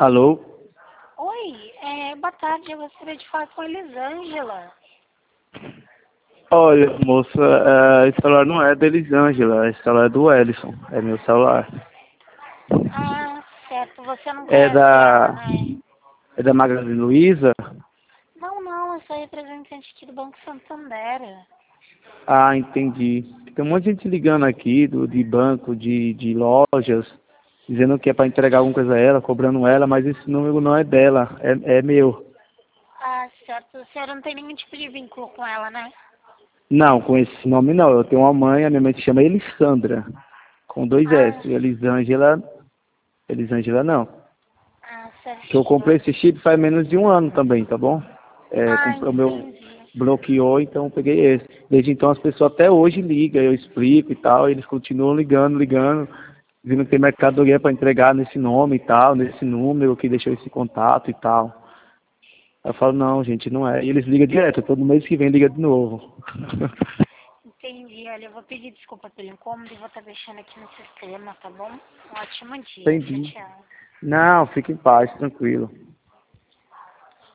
Alô? Oi, boa tarde, eu gostaria de falar com a Elisângela. Olha, moça, esse celular não é da Elisângela, esse celular é do Ellison, é meu celular. Ah, certo, você não É conhece ela, da, né? é da Magazine Luiza? Não, eu sou representante aqui do Banco Santander. Ah, entendi. Tem um monte de gente ligando aqui, de banco, de lojas, dizendo que é para entregar alguma coisa a ela, cobrando ela, mas esse número não é dela, é meu. Ah, certo, a senhora não tem nenhum tipo de vínculo com ela, né? Não, com esse nome não, eu tenho uma mãe, a minha mãe se chama Elissandra, com dois Ah, S, Elisângela não. Que eu comprei certinho. esse chip faz menos de um ano também, tá bom? Ah, O meu entendi. bloqueou, então eu peguei esse. Desde então as pessoas até hoje ligam, eu explico e tal, eles continuam ligando, dizendo que tem mercadoria para entregar nesse nome e tal, nesse número que deixou esse contato e tal. Eu falo, não, gente, não é. E eles ligam direto, todo mês que vem liga de novo. Entendi, olha, eu vou pedir desculpa pelo incômodo e vou estar deixando aqui no sistema, tá bom? Um ótimo dia, tchau, Entendi. tchau. Não, fique em paz, tranquilo.